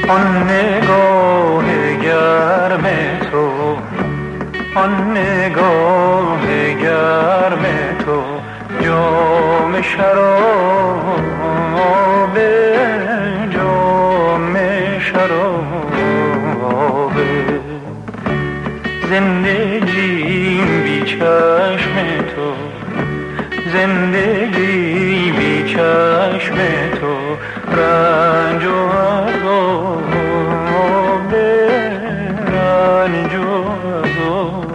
آن نگاه گرم تو، آن نگاه گرم تو، جام شراب، جام شراب. زندگی بی چشم تو، زندگی بی چشم تو، رنج و عذاب، رنج و عذاب.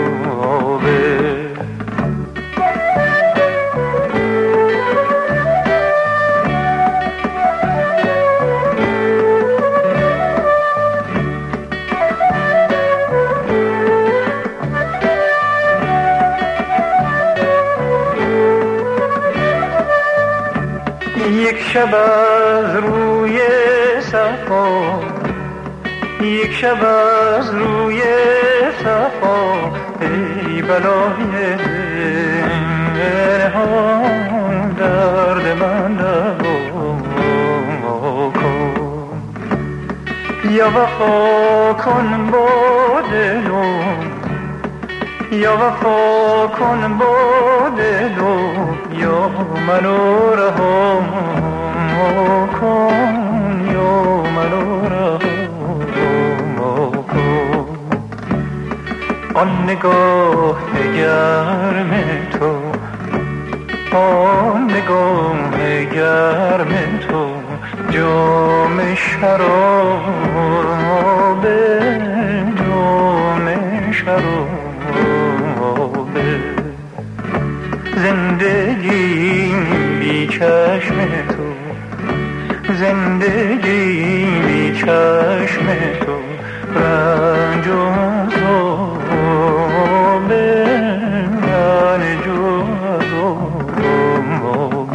یک شب از روی صفا، یک شب از روی صفا، ای بلای پنهان درد من دوا کن. یا وفا کن با دلم، یا وفا کن با دلم، یا منو رها کن، یا منو رها کن. آن نگاه گرم تو، آن نگاه گرم تو، جام شراب، جام شراب. زندگی بی چشم تو، زندگی بی چشم تو، رنج و عذاب، رنج و عذاب.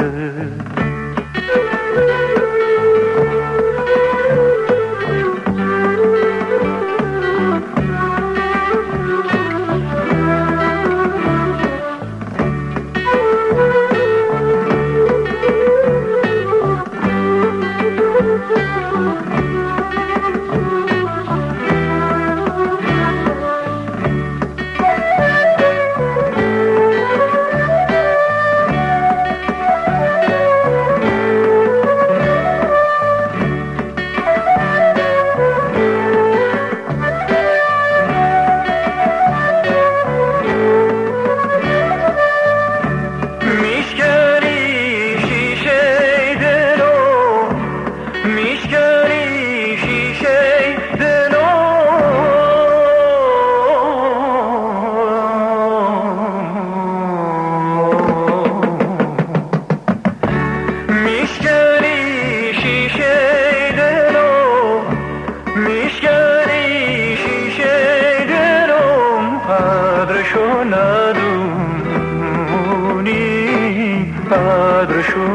قدرشو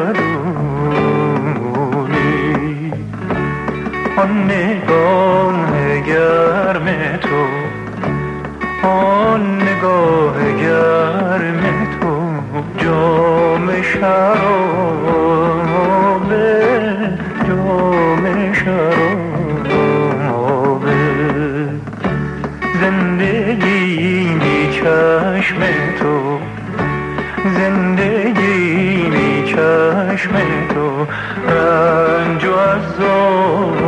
ندونی. آن نگاه گرم تو، آن نگاه گرم تو، جام شراب، جام شراب. زندگی بی چشم تو، زندگی بی چشم تو، رنج و عذاب.